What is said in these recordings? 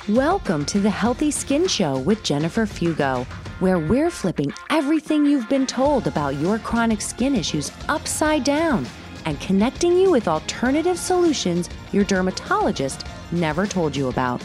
Welcome to the Healthy Skin Show with Jennifer Fugo, where we're flipping everything you've been told about your chronic skin issues upside down and connecting you with alternative solutions your dermatologist never told you about.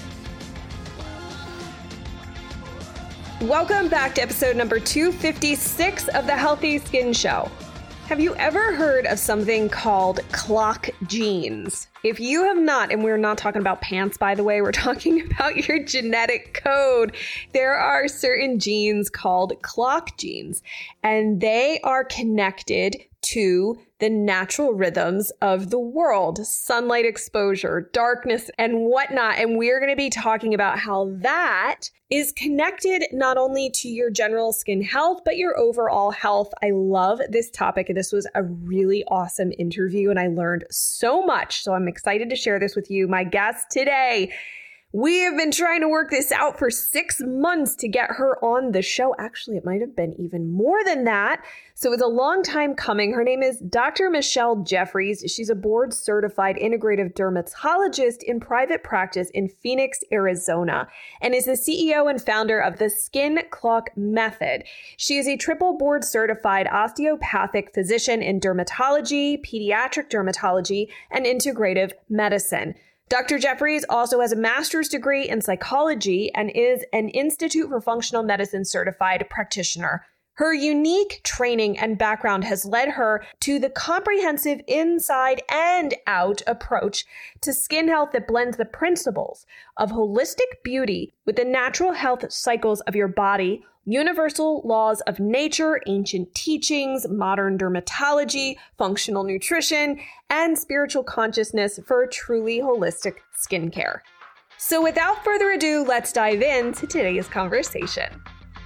Welcome back to episode number 256 of the Healthy Skin Show. Have you ever heard of something called clock genes? If you have not, and we're not talking about pants, by the way, we're talking about your genetic code. There are certain genes called clock genes, and they are connected to the natural rhythms of the world, sunlight exposure, darkness, and whatnot. And we're going to be talking about how that is connected not only to your general skin health, but your overall health. I love this topic. This was a really awesome interview, and I learned so much. So I'm excited to share this with you. My guest today, we have been trying to work this out for 6 months to get her on the show. Actually, it might have been even more than that. So it's a long time coming. Her name is Dr. Michelle Jeffries. She's a board certified integrative dermatologist in private practice in Phoenix, Arizona, and is the CEO and founder of the Skin Clock Method. She is a triple board certified osteopathic physician in dermatology, pediatric dermatology, and integrative medicine. Dr. Jeffries also has a master's degree in psychology and is an Institute for Functional Medicine certified practitioner. Her unique training and background has led her to the comprehensive inside and out approach to skin health that blends the principles of holistic beauty with the natural health cycles of your body, universal laws of nature, ancient teachings, modern dermatology, functional nutrition, and spiritual consciousness for truly holistic skincare. So without further ado, let's dive into today's conversation.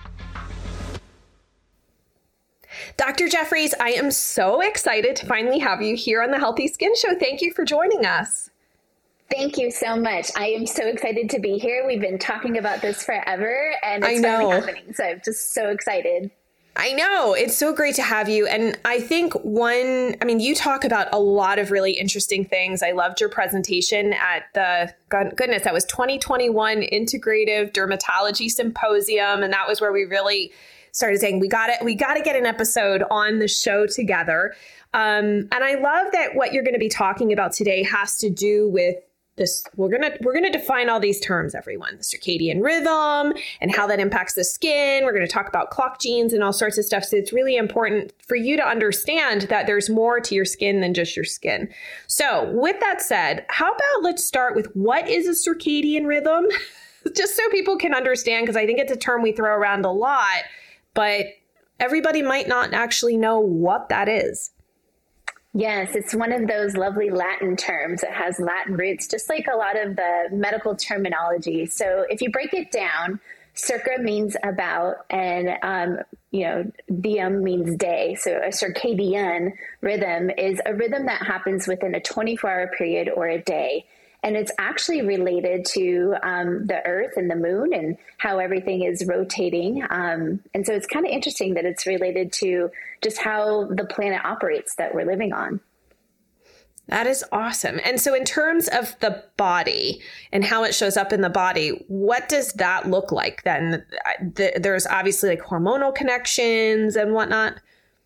Dr. Jeffries, I am so excited to finally have you here on the Healthy Skin Show. Thank you for joining us. Thank you so much. I am so excited to be here. We've been talking about this forever, and it's finally happening. So I'm just so excited. I know. It's so great to have you. And I think you talk about a lot of really interesting things. I loved your presentation at that was 2021 Integrative Dermatology Symposium. And that was where we really started saying, we got to get an episode on the show together. And I love that what you're going to be talking about today has to do with this. We're going to define all these terms, everyone, the circadian rhythm and how that impacts the skin. We're going to talk about clock genes and all sorts of stuff. So it's really important for you to understand that there's more to your skin than just your skin. So with that said, how about let's start with what is a circadian rhythm? Just so people can understand, because I think it's a term we throw around a lot, but everybody might not actually know what that is. Yes, it's one of those lovely Latin terms. It has Latin roots, just like a lot of the medical terminology. So if you break it down, circa means about, and diem means day. So a circadian rhythm is a rhythm that happens within a 24-hour period or a day. And it's actually related to the earth and the moon and how everything is rotating. And so it's kind of interesting that it's related to just how the planet operates that we're living on. That is awesome. And so in terms of the body and how it shows up in the body, what does that look like then? There's obviously like hormonal connections and whatnot.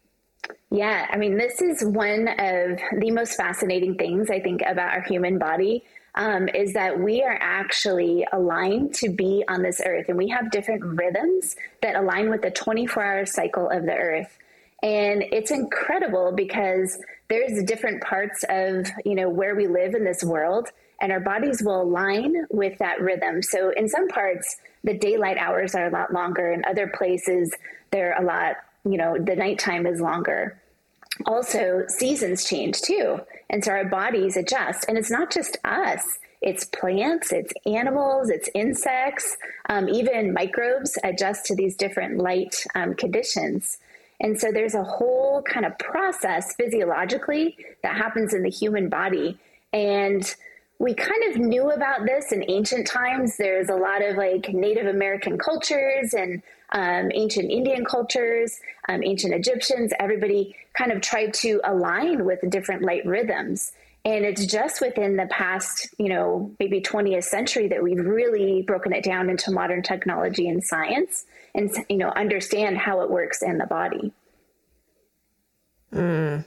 Yeah, I mean, this is one of the most fascinating things I think about our human body. Is that we are actually aligned to be on this earth, and we have different rhythms that align with the 24-hour cycle of the earth. And it's incredible because there's different parts of, where we live in this world, and our bodies will align with that rhythm. So in some parts, the daylight hours are a lot longer. In other places, they're a lot, the nighttime is longer. Also, seasons change too. And so our bodies adjust. And it's not just us. It's plants, it's animals, it's insects, even microbes adjust to these different light conditions. And so there's a whole kind of process physiologically that happens in the human body. And we kind of knew about this in ancient times. There's a lot of like Native American cultures and ancient Indian cultures, ancient Egyptians. Everybody kind of tried to align with different light rhythms. And it's just within the past, maybe 20th century that we've really broken it down into modern technology and science and, understand how it works in the body. And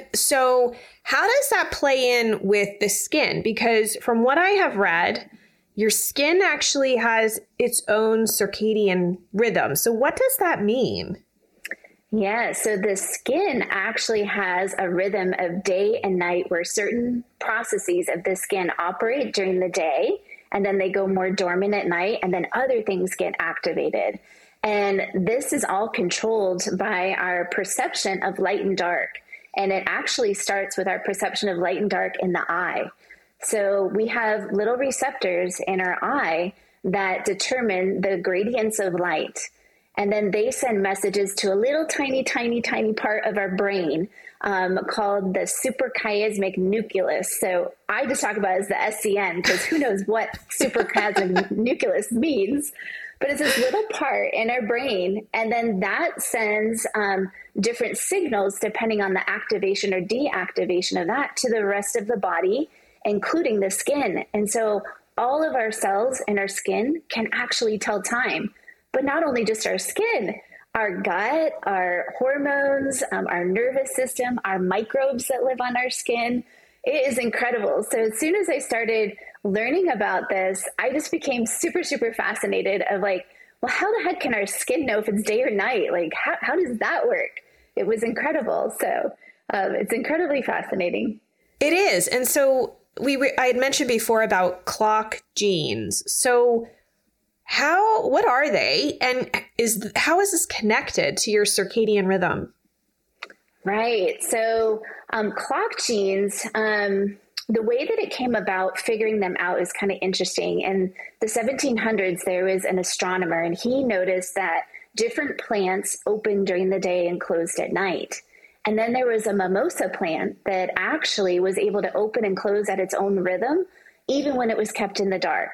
so how does that play in with the skin? Because from what I have read, your skin actually has its own circadian rhythm. So what does that mean? Yeah, so the skin actually has a rhythm of day and night where certain processes of the skin operate during the day, and then they go more dormant at night, and then other things get activated. And this is all controlled by our perception of light and dark. And it actually starts with our perception of light and dark in the eye. So we have little receptors in our eye that determine the gradients of light. And then they send messages to a little tiny, tiny, tiny part of our brain called the suprachiasmatic nucleus. So I just talk about it as the SCN because who knows what suprachiasmatic nucleus means. But it's this little part in our brain. And then that sends different signals depending on the activation or deactivation of that to the rest of the body, including the skin. And so all of our cells in our skin can actually tell time. But not only just our skin, our gut, our hormones, our nervous system, our microbes that live on our skin. It is incredible. So as soon as I started learning about this, I just became super, super fascinated of well, how the heck can our skin know if it's day or night? How does that work? It was incredible. So it's incredibly fascinating. It is. And so I had mentioned before about clock genes. So what are they? And how is this connected to your circadian rhythm? Right. So clock genes, the way that it came about, figuring them out is kind of interesting. In the 1700s, there was an astronomer, and he noticed that different plants opened during the day and closed at night. And then there was a mimosa plant that actually was able to open and close at its own rhythm, even when it was kept in the dark.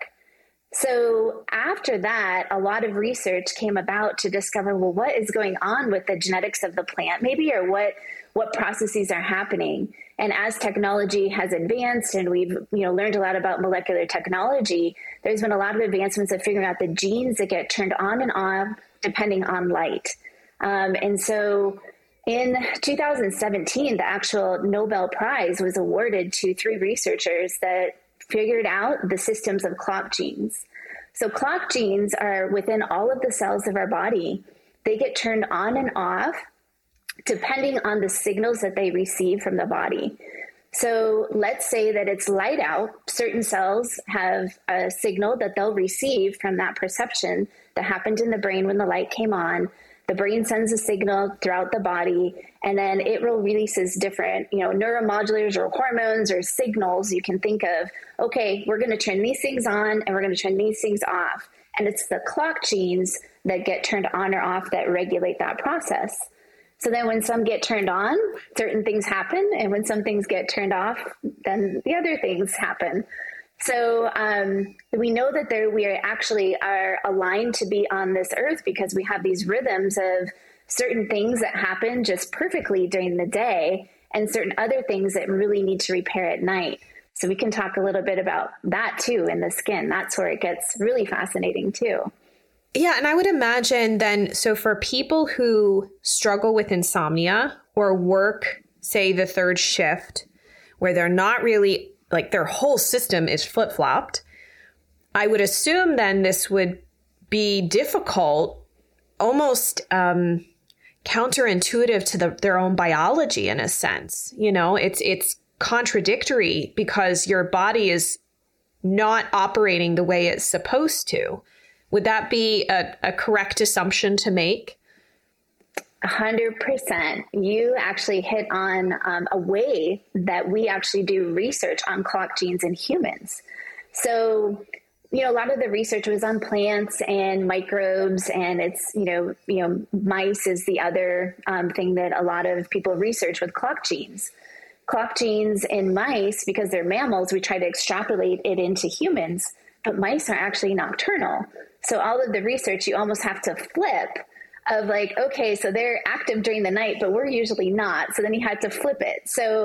So after that, a lot of research came about to discover, well, what is going on with the genetics of the plant, maybe, or what processes are happening. And as technology has advanced and we've learned a lot about molecular technology, there's been a lot of advancements of figuring out the genes that get turned on and off depending on light. And so in 2017, the actual Nobel Prize was awarded to 3 researchers that figured out the systems of clock genes. So clock genes are within all of the cells of our body. They get turned on and off depending on the signals that they receive from the body. So let's say that it's light out. Certain cells have a signal that they'll receive from that perception that happened in the brain when the light came on. The brain sends a signal throughout the body, and then it releases different, neuromodulators or hormones or signals. You can think of, okay, we're going to turn these things on and we're going to turn these things off. And it's the clock genes that get turned on or off that regulate that process. So then when some get turned on, certain things happen. And when some things get turned off, then the other things happen. So we know that we are aligned to be on this earth because we have these rhythms of certain things that happen just perfectly during the day and certain other things that really need to repair at night. So we can talk a little bit about that too in the skin. That's where it gets really fascinating too. Yeah. And I would imagine then, so for people who struggle with insomnia or work, say the third shift, where they're not really their whole system is flip-flopped, I would assume then this would be difficult, almost counterintuitive to their own biology in a sense. It's contradictory because your body is not operating the way it's supposed to. Would that be a correct assumption to make? 100%. You actually hit on a way that we actually do research on clock genes in humans. So, a lot of the research was on plants and microbes, and it's, mice is the other thing that a lot of people research with clock genes. Clock genes in mice, because they're mammals, we try to extrapolate it into humans, but mice are actually nocturnal. So all of the research, you almost have to flip of okay, so they're active during the night, but we're usually not. So then you had to flip it. So,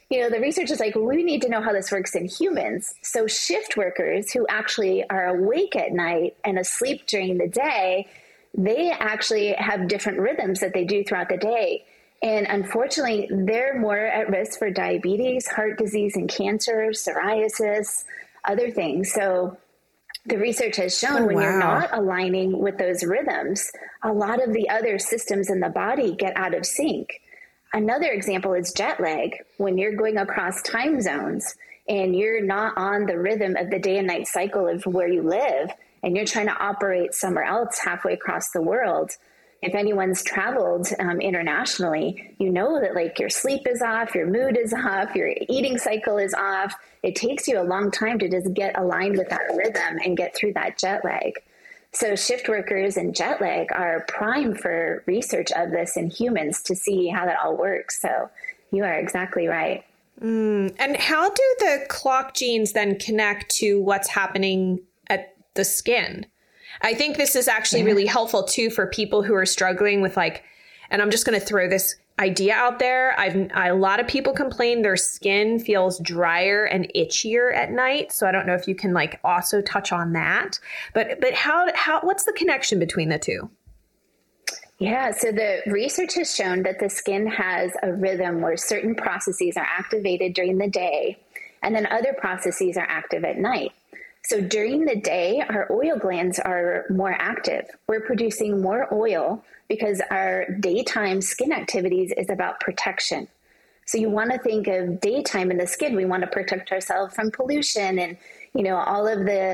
the research is like, well, we need to know how this works in humans. So shift workers who actually are awake at night and asleep during the day, they actually have different rhythms that they do throughout the day. And unfortunately, they're more at risk for diabetes, heart disease, and cancer, psoriasis, other things. So the research has shown when you're not aligning with those rhythms, a lot of the other systems in the body get out of sync. Another example is jet lag. When you're going across time zones and you're not on the rhythm of the day and night cycle of where you live, and you're trying to operate somewhere else halfway across the world, if anyone's traveled internationally, you know that like your sleep is off, your mood is off, your eating cycle is off. It takes you a long time to just get aligned with that rhythm and get through that jet lag. So shift workers and jet lag are prime for research of this in humans to see how that all works. So you are exactly right. And how do the clock genes then connect to what's happening at the skin? I think this is actually really helpful too for people who are struggling with like, and I'm just going to throw this idea out there. A lot of people complain their skin feels drier and itchier at night. So I don't know if you can like also touch on that, but what's the connection between the two? Yeah, so the research has shown that the skin has a rhythm where certain processes are activated during the day and then other processes are active at night. So during the day, our oil glands are more active. We're producing more oil because our daytime skin activities is about protection. So you want to think of daytime in the skin. We want to protect ourselves from pollution and, all of the,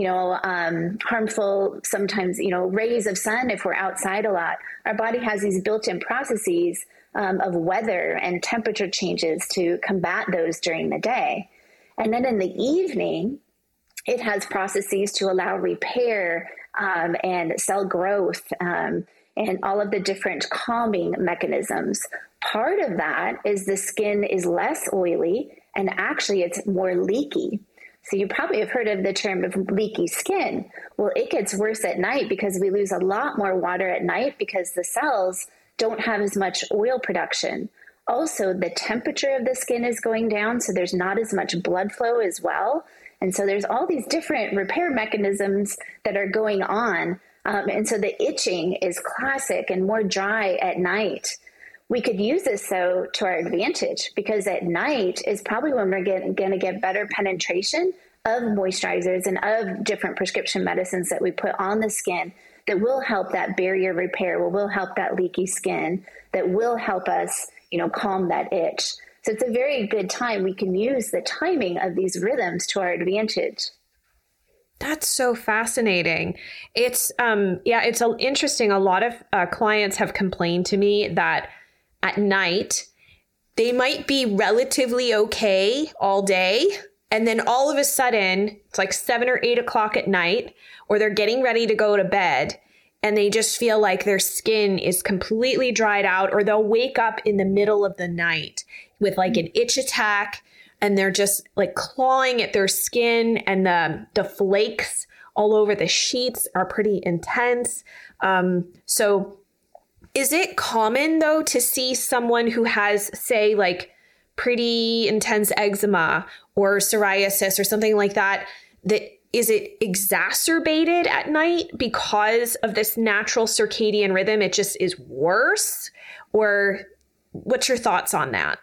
harmful, sometimes, rays of sun if we're outside a lot. Our body has these built-in processes of weather and temperature changes to combat those during the day. And then in the evening, it has processes to allow repair and cell growth and all of the different calming mechanisms. Part of that is the skin is less oily and actually it's more leaky. So you probably have heard of the term of leaky skin. Well, it gets worse at night because we lose a lot more water at night because the cells don't have as much oil production. Also, the temperature of the skin is going down, so there's not as much blood flow as well. And so there's all these different repair mechanisms that are going on. And so the itching is classic and more dry at night. We could use this, though, to our advantage because at night is probably when we're going to get better penetration of moisturizers and of different prescription medicines that we put on the skin that will help that barrier repair, will help that leaky skin, that will help us, calm that itch. So it's a very good time. We can use the timing of these rhythms to our advantage. That's so fascinating. It's interesting. A lot of clients have complained to me that at night, they might be relatively okay all day. And then all of a sudden, it's like 7 or 8 o'clock at night, or they're getting ready to go to bed. And they just feel like their skin is completely dried out, or they'll wake up in the middle of the night with like an itch attack, and they're just like clawing at their skin, and the flakes all over the sheets are pretty intense. So is it common though to see someone who has, say, like pretty intense eczema or psoriasis or something like that, is it exacerbated at night because of this natural circadian rhythm? It just is worse? Or what's your thoughts on that?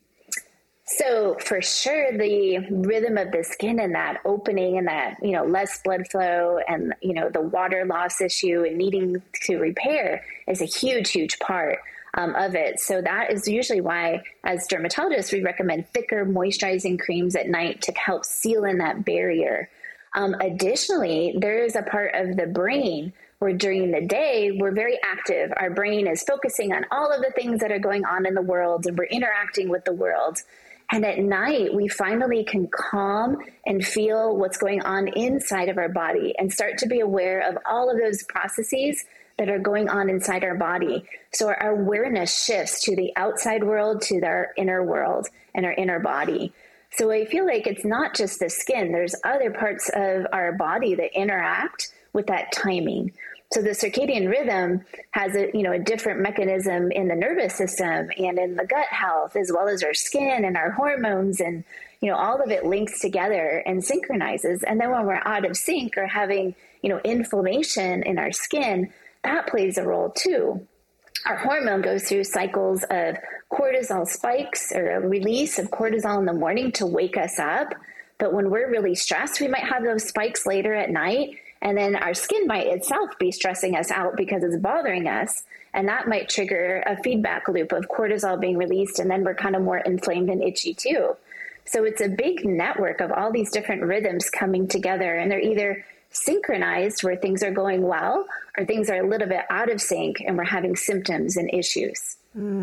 So for sure, the rhythm of the skin and that opening and that, less blood flow and, the water loss issue and needing to repair is a huge, huge part of it. So that is usually why, as dermatologists, we recommend thicker moisturizing creams at night to help seal in that barrier. Additionally, there is a part of the brain where during the day, we're very active. Our brain is focusing on all of the things that are going on in the world, and we're interacting with the world. And at night, we finally can calm and feel what's going on inside of our body and start to be aware of all of those processes that are going on inside our body. So our awareness shifts to the outside world, to our inner world and our inner body. So I feel like it's not just the skin. There's other parts of our body that interact with that timing. So the circadian rhythm has a different mechanism in the nervous system and in the gut health, as well as our skin and our hormones, and all of it links together and synchronizes. And then when we're out of sync or having inflammation in our skin, that plays a role too. Our hormone goes through cycles of cortisol spikes or a release of cortisol in the morning to wake us up. But when we're really stressed, we might have those spikes later at night. And then our skin might itself be stressing us out because it's bothering us. And that might trigger a feedback loop of cortisol being released. And then we're kind of more inflamed and itchy too. So it's a big network of all these different rhythms coming together. And they're either synchronized where things are going well, or things are a little bit out of sync and we're having symptoms and issues.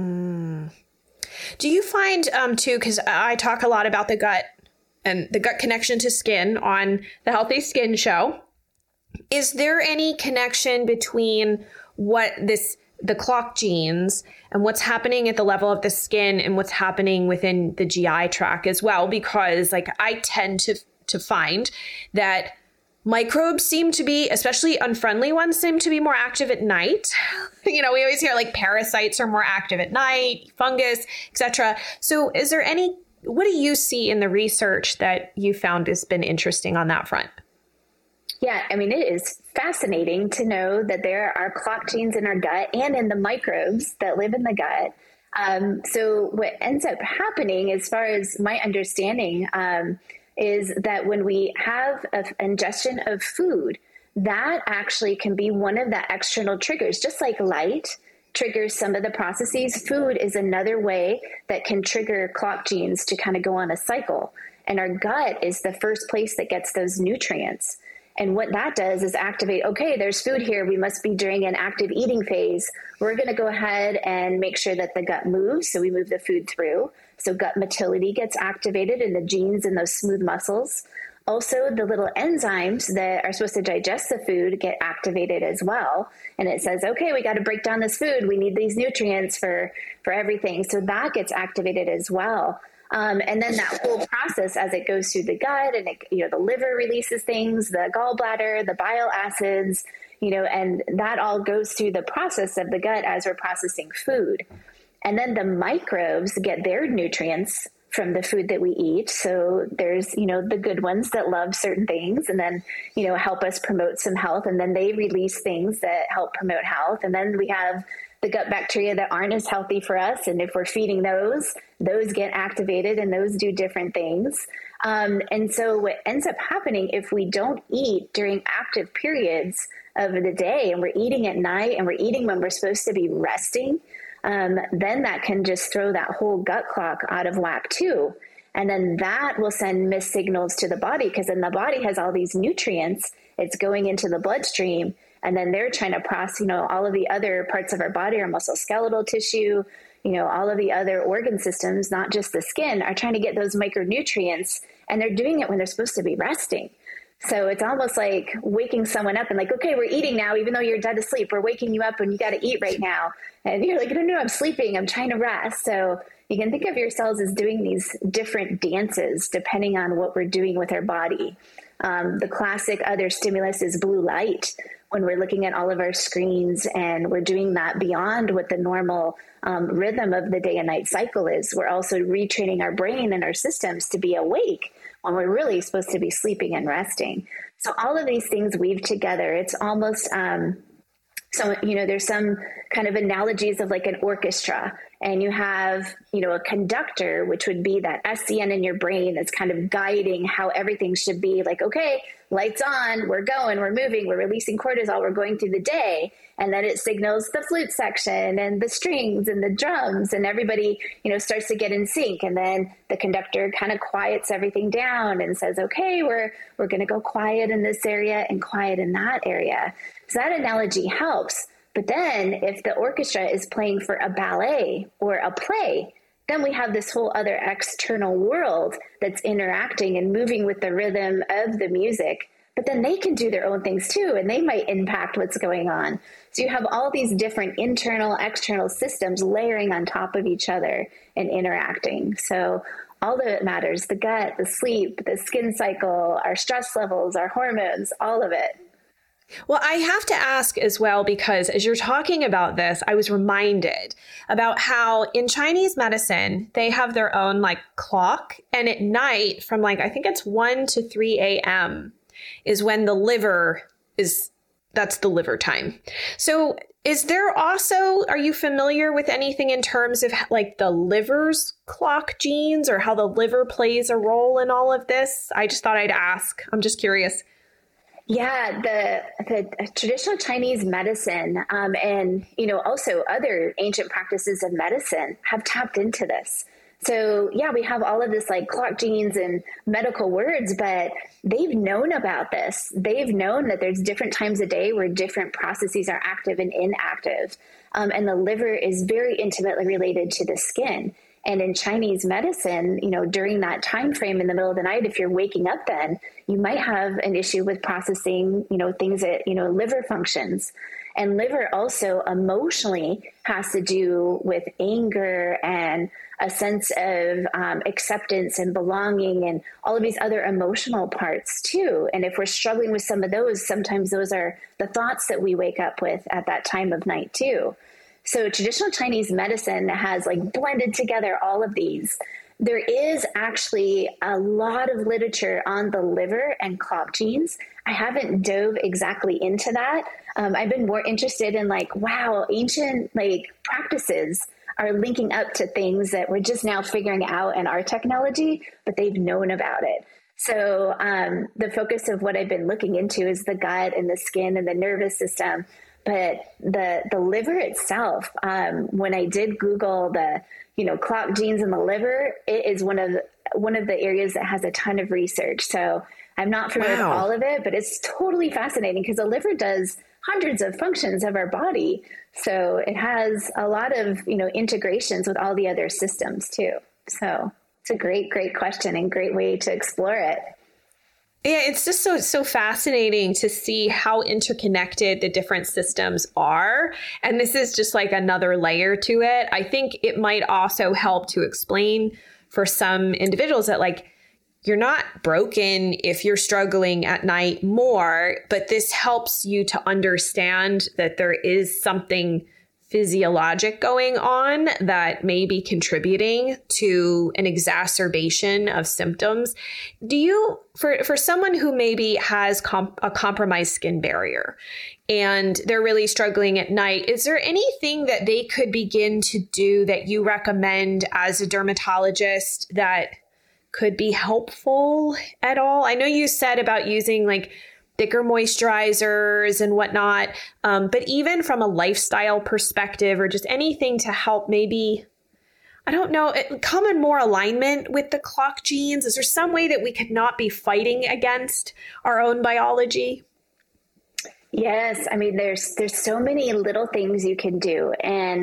Do you find too, because I talk a lot about the gut and the gut connection to skin on the Healthy Skin Show. Is there any connection between the clock genes and what's happening at the level of the skin and what's happening within the GI tract as well? Because I tend to find that microbes seem to be, especially unfriendly ones, seem to be more active at night. We always hear parasites are more active at night, fungus, etc. So what do you see in the research that you found has been interesting on that front? Yeah, it is fascinating to know that there are clock genes in our gut and in the microbes that live in the gut. So what ends up happening, as far as my understanding, is that when we have an ingestion of food, that actually can be one of the external triggers, just like light triggers some of the processes. Food is another way that can trigger clock genes to kind of go on a cycle. And our gut is the first place that gets those nutrients. And what that does is activate, okay, there's food here. We must be during an active eating phase. We're going to go ahead and make sure that the gut moves. So we move the food through. So gut motility gets activated in the genes and those smooth muscles. Also, the little enzymes that are supposed to digest the food get activated as well. And it says, okay, we got to break down this food. We need these nutrients for everything. So that gets activated as well. And then that whole process, as it goes through the gut and the liver releases things, the gallbladder, the bile acids, and that all goes through the process of the gut as we're processing food. And then the microbes get their nutrients from the food that we eat. So there's, the good ones that love certain things and then, help us promote some health. And then they release things that help promote health. And then we have the gut bacteria that aren't as healthy for us. And if we're feeding those get activated and those do different things. And so what ends up happening if we don't eat during active periods of the day and we're eating at night and we're eating when we're supposed to be resting, then that can just throw that whole gut clock out of whack too. And then that will send missed signals to the body because then the body has all these nutrients. It's going into the bloodstream. And then they're trying to process, all of the other parts of our body, our musculoskeletal tissue, all of the other organ systems, not just the skin, are trying to get those micronutrients. And they're doing it when they're supposed to be resting. So it's almost like waking someone up and okay, we're eating now, even though you're dead asleep. We're waking you up and you got to eat right now. And you're like, no, I'm sleeping. I'm trying to rest. So you can think of yourselves as doing these different dances depending on what we're doing with our body. The classic other stimulus is blue light. When we're looking at all of our screens and we're doing that beyond what the normal rhythm of the day and night cycle is, we're also retraining our brain and our systems to be awake when we're really supposed to be sleeping and resting. So all of these things weave together. It's almost, there's some kind of analogies of an orchestra, and you have, a conductor, which would be that SCN in your brain that's kind of guiding how everything should be okay, lights on, we're going, we're moving, we're releasing cortisol, we're going through the day. And then it signals the flute section and the strings and the drums, and everybody, starts to get in sync. And then the conductor kind of quiets everything down and says, okay, we're going to go quiet in this area and quiet in that area. So that analogy helps. But then if the orchestra is playing for a ballet or a play, then we have this whole other external world that's interacting and moving with the rhythm of the music. But then they can do their own things too, and they might impact what's going on. So you have all these different internal, external systems layering on top of each other and interacting. So all of it matters: the gut, the sleep, the skin cycle, our stress levels, our hormones, all of it. Well, I have to ask as well, because as you're talking about this, I was reminded about how in Chinese medicine, they have their own like clock. And at night from like, I think it's 1 to 3 a.m. is when the liver is, that's the liver time. So is there also, are you familiar with anything in terms of like the liver's clock genes or how the liver plays a role in all of this? I just thought I'd ask. I'm just curious. Yeah, the traditional Chinese medicine and, also other ancient practices of medicine have tapped into this. So, yeah, we have all of this like clock genes and medical words, but they've known about this. They've known that there's different times a day where different processes are active and inactive. And the liver is very intimately related to the skin. And in Chinese medicine, during that time frame in the middle of the night, if you're waking up then, you might have an issue with processing, things that, liver functions. And liver also emotionally has to do with anger and a sense of acceptance and belonging and all of these other emotional parts too. And if we're struggling with some of those, sometimes those are the thoughts that we wake up with at that time of night too. So traditional Chinese medicine has like blended together all of these. There is actually a lot of literature on the liver and clock genes. I haven't dove exactly into that. I've been more interested in like, wow, ancient like practices are linking up to things that we're just now figuring out in our technology, but they've known about it. So the focus of what I've been looking into is the gut and the skin and the nervous system. But the liver itself, when I did Google the, clock genes in the liver, it is one of the areas that has a ton of research. So I'm not familiar with all of it, but it's totally fascinating because the liver does hundreds of functions of our body. So it has a lot of, integrations with all the other systems too. So it's a great, great question and great way to explore it. Yeah, it's just so fascinating to see how interconnected the different systems are. And this is just like another layer to it. I think it might also help to explain for some individuals that like, you're not broken if you're struggling at night more, but this helps you to understand that there is something physiologic going on that may be contributing to an exacerbation of symptoms. Do you, for someone who maybe has a compromised skin barrier and they're really struggling at night, is there anything that they could begin to do that you recommend as a dermatologist that could be helpful at all? I know you said about using like thicker moisturizers and whatnot. But even from a lifestyle perspective or just anything to help maybe, I don't know, come in more alignment with the clock genes. Is there some way that we could not be fighting against our own biology? Yes. I mean, there's so many little things you can do. And,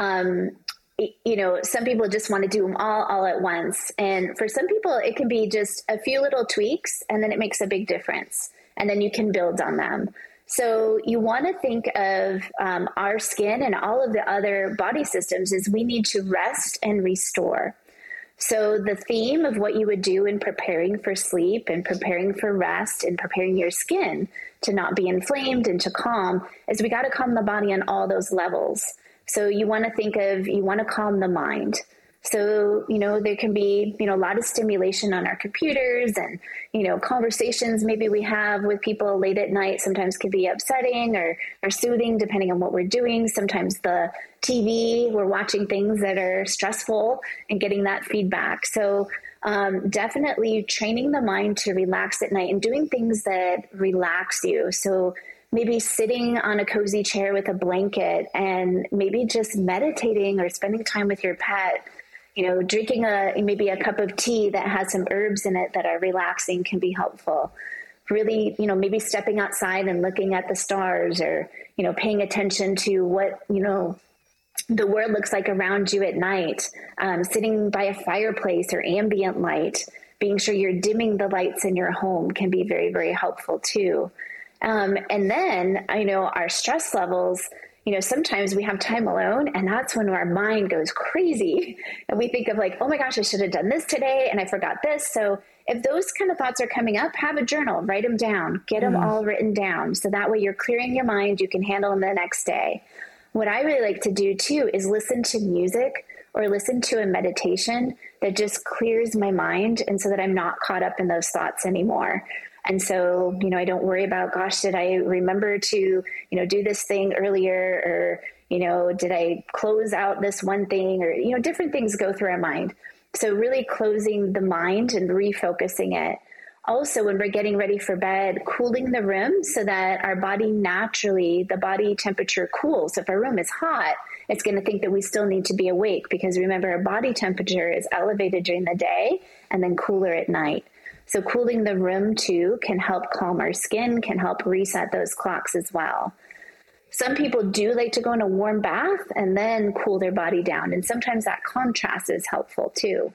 some people just want to do them all at once. And for some people, it can be just a few little tweaks and then it makes a big difference. And then you can build on them. So you want to think of our skin and all of the other body systems as we need to rest and restore. So the theme of what you would do in preparing for sleep and preparing for rest and preparing your skin to not be inflamed and to calm is we got to calm the body on all those levels. So you want to think of, you want to calm the mind. So, there can be, a lot of stimulation on our computers and, conversations maybe we have with people late at night sometimes can be upsetting or soothing depending on what we're doing. Sometimes the TV, we're watching things that are stressful and getting that feedback. So definitely training the mind to relax at night and doing things that relax you. So maybe sitting on a cozy chair with a blanket and maybe just meditating or spending time with your pet. Drinking maybe a cup of tea that has some herbs in it that are relaxing can be helpful. Really, maybe stepping outside and looking at the stars or, paying attention to what, the world looks like around you at night. Sitting by a fireplace or ambient light, being sure you're dimming the lights in your home can be very, very helpful too. And then, our stress levels, sometimes we have time alone and that's when our mind goes crazy and we think of like, oh my gosh, I should have done this today and I forgot this. So if those kind of thoughts are coming up, have a journal, write them down, get them all written down. So that way you're clearing your mind, you can handle them the next day. What I really like to do too is listen to music or listen to a meditation that just clears my mind. And so that I'm not caught up in those thoughts anymore. And so, you know, I don't worry about, gosh, did I remember to, you know, do this thing earlier, or, you know, did I close out this one thing, or, you know, different things go through our mind. So really closing the mind and refocusing it. Also, when we're getting ready for bed, cooling the room so that our body naturally, the body temperature cools. So if our room is hot, it's going to think that we still need to be awake, because remember, our body temperature is elevated during the day and then cooler at night. So cooling the room too can help calm our skin, can help reset those clocks as well. Some people do like to go in a warm bath and then cool their body down. And sometimes that contrast is helpful too.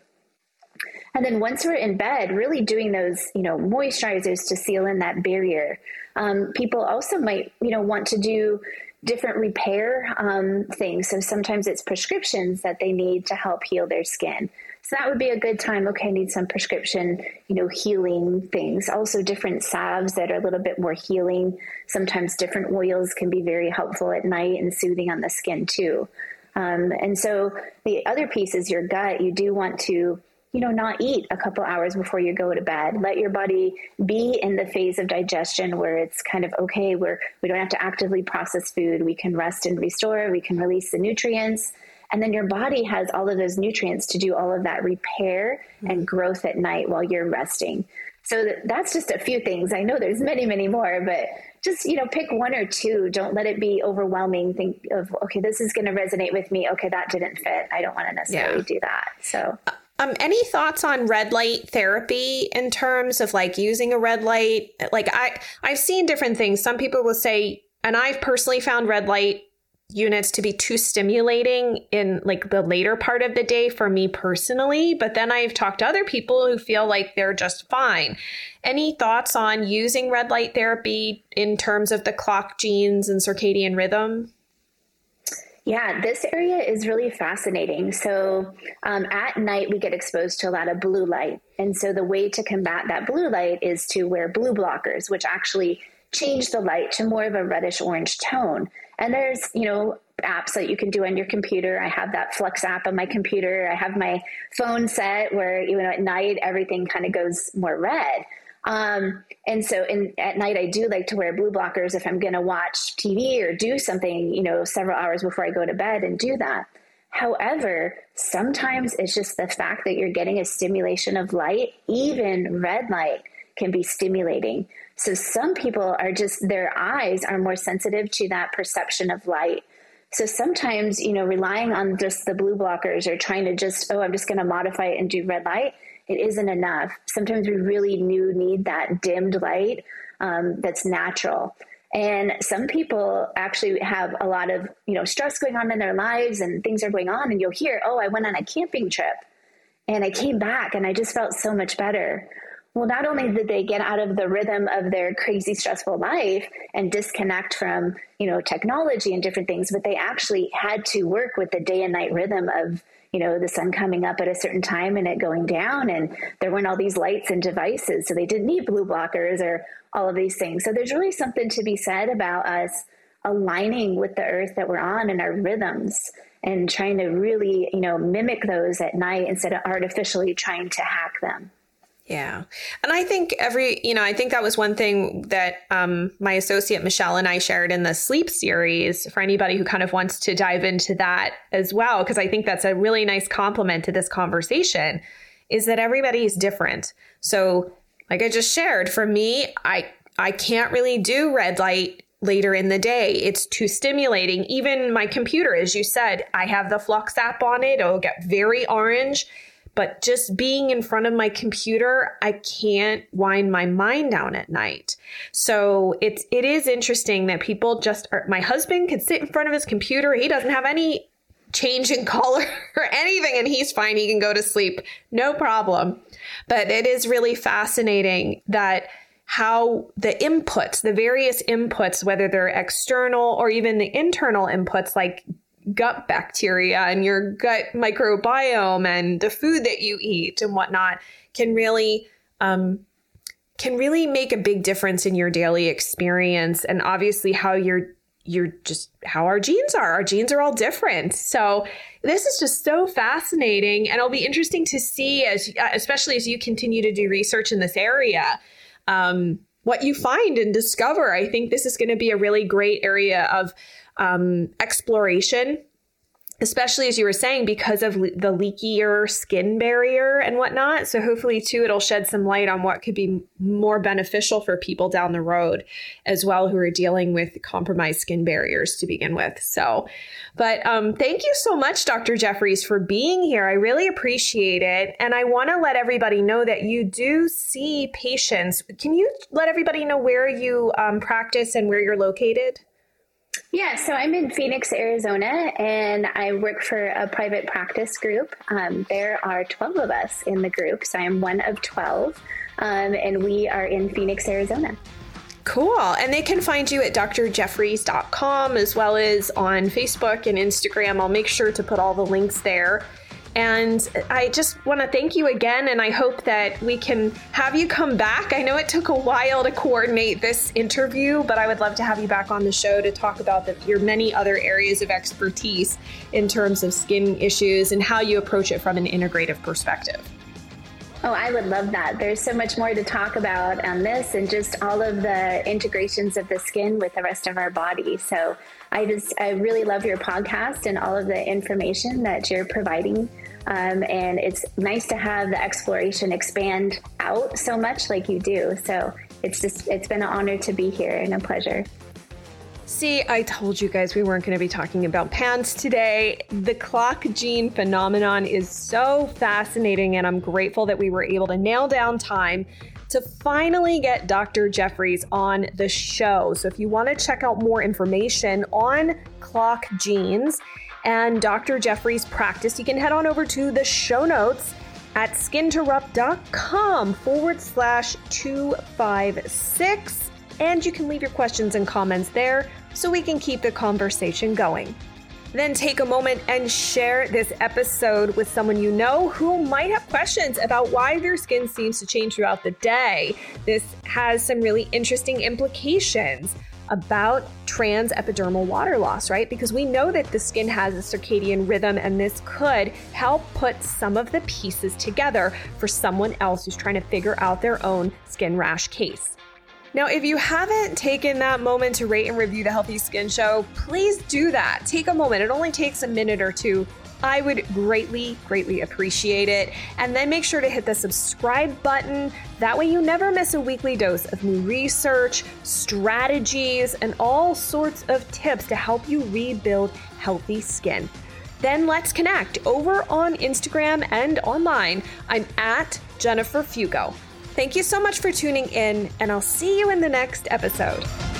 And then once we're in bed, really doing those, you know, moisturizers to seal in that barrier. People also might, you know, want to do different repair things. So sometimes it's prescriptions that they need to help heal their skin. So that would be a good time. Okay, I need some prescription, you know, healing things. Also different salves that are a little bit more healing. Sometimes different oils can be very helpful at night and soothing on the skin too. And so the other piece is your gut. You do want to, you know, not eat a couple hours before you go to bed. Let your body be in the phase of digestion where it's kind of okay, where we don't have to actively process food. We can rest and restore. We can release the nutrients. And then your body has all of those nutrients to do all of that repair and growth at night while you're resting. So that's just a few things. I know there's many, many more, but just, you know, pick one or two. Don't let it be overwhelming. Think of, okay, this is going to resonate with me. Okay, that didn't fit. I don't want to necessarily do that. So any thoughts on red light therapy in terms of like using a red light? Like I've seen different things. Some people will say, and I've personally found red light units to be too stimulating in like the later part of the day for me personally. But then I've talked to other people who feel like they're just fine. Any thoughts on using red light therapy in terms of the clock genes and circadian rhythm? Yeah, this area is really fascinating. So at night, we get exposed to a lot of blue light. And so the way to combat that blue light is to wear blue blockers, which actually change the light to more of a reddish orange tone. And there's, you know, apps that you can do on your computer. I have that Flux app on my computer. I have my phone set where, you know, at night, everything kind of goes more red. And so at night, I do like to wear blue blockers if I'm going to watch TV or do something, you know, several hours before I go to bed and do that. However, sometimes it's just the fact that you're getting a stimulation of light. Even red light can be stimulating. So some people are just, their eyes are more sensitive to that perception of light. So sometimes, you know, relying on just the blue blockers or trying to just, I'm just going to modify it and do red light, it isn't enough. Sometimes we really need that dimmed light that's natural. And some people actually have a lot of, you know, stress going on in their lives and things are going on. And you'll hear, I went on a camping trip and I came back and I just felt so much better. Well, not only did they get out of the rhythm of their crazy, stressful life and disconnect from, you know, technology and different things, but they actually had to work with the day and night rhythm of, you know, the sun coming up at a certain time and it going down. And there weren't all these lights and devices. So they didn't need blue blockers or all of these things. So there's really something to be said about us aligning with the earth that we're on and our rhythms and trying to really, you know, mimic those at night instead of artificially trying to hack them. Yeah. And I think I think that was one thing that my associate Michelle and I shared in the sleep series for anybody who kind of wants to dive into that as well, because I think that's a really nice complement to this conversation, is that everybody is different. So like I just shared, for me, I can't really do red light later in the day. It's too stimulating. Even my computer, as you said, I have the Flux app on it. It'll get very orange. But just being in front of my computer, I can't wind my mind down at night. So it is interesting that people my husband could sit in front of his computer. He doesn't have any change in color or anything, and he's fine. He can go to sleep. No problem. But it is really fascinating that how the inputs, the various inputs, whether they're external or even the internal inputs, like gut bacteria and your gut microbiome and the food that you eat and whatnot, can really can really make a big difference in your daily experience, and obviously how how our genes are. Our genes are all different. So this is just so fascinating, and it'll be interesting to see, especially as you continue to do research in this area, what you find and discover. I think this is going to be a really great area of exploration, especially as you were saying, because of the leakier skin barrier and whatnot. So hopefully too, it'll shed some light on what could be more beneficial for people down the road as well, who are dealing with compromised skin barriers to begin with. So, but thank you so much, Dr. Jeffries, for being here. I really appreciate it. And I want to let everybody know that you do see patients. Can you let everybody know where you practice and where you're located? Yeah, so I'm in Phoenix, Arizona, and I work for a private practice group. There are 12 of us in the group, so I'm one of 12, and we are in Phoenix, Arizona. Cool. And they can find you at drjeffries.com as well as on Facebook and Instagram. I'll make sure to put all the links there. And I just want to thank you again, and I hope that we can have you come back. I know it took a while to coordinate this interview, but I would love to have you back on the show to talk about your many other areas of expertise in terms of skin issues and how you approach it from an integrative perspective. Oh, I would love that. There's so much more to talk about on this and just all of the integrations of the skin with the rest of our body. So I really love your podcast and all of the information that you're providing. And it's nice to have the exploration expand out so much like you do. So it's been an honor to be here and a pleasure. See, I told you guys we weren't going to be talking about pants today. The clock gene phenomenon is so fascinating, and I'm grateful that we were able to nail down time to finally get Dr. Jeffries on the show. So if you want to check out more information on clock genes and Dr. Jeffries' practice, you can head on over to the show notes at skinterrupt.com/256. And you can leave your questions and comments there so we can keep the conversation going. Then take a moment and share this episode with someone you know who might have questions about why their skin seems to change throughout the day. This has some really interesting implications about transepidermal water loss, right? Because we know that the skin has a circadian rhythm, and this could help put some of the pieces together for someone else who's trying to figure out their own skin rash case. Now, if you haven't taken that moment to rate and review the Healthy Skin Show, please do that. Take a moment. It only takes a minute or two. I would greatly, greatly appreciate it. And then make sure to hit the subscribe button. That way you never miss a weekly dose of new research, strategies, and all sorts of tips to help you rebuild healthy skin. Then let's connect over on Instagram and online. I'm at Jennifer Fugo. Thank you so much for tuning in, and I'll see you in the next episode.